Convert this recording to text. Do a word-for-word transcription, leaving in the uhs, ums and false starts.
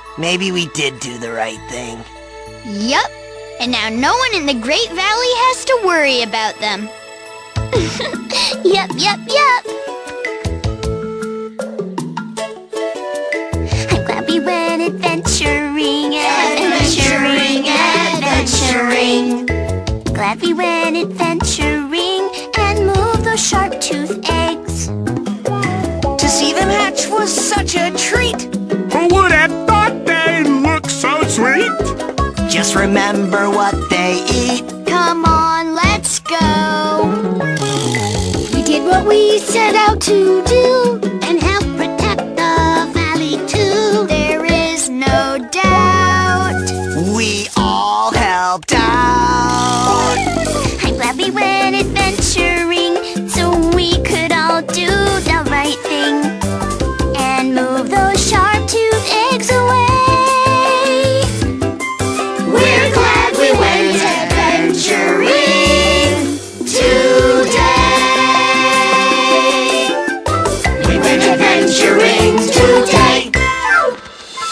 Maybe we did do the right thing. Yup. And now no one in the Great Valley has to worry about them. Yup, yup, yup. I'm glad we went adventuring, adventuring, adventuring. Glad we went adventuring and moved those sharp-toothed eggs. To see them hatch was such a treat. Who would have thought they look so sweet? Just remember what they eat. Come on, let's go. We did what we set out to do and help protect the valley too. There is no doubt We all helped out. I'm glad we went adventuring so we could all do the right thing and move those sharp-toothed eggs away. We're glad we went adventuring today. We went adventuring today.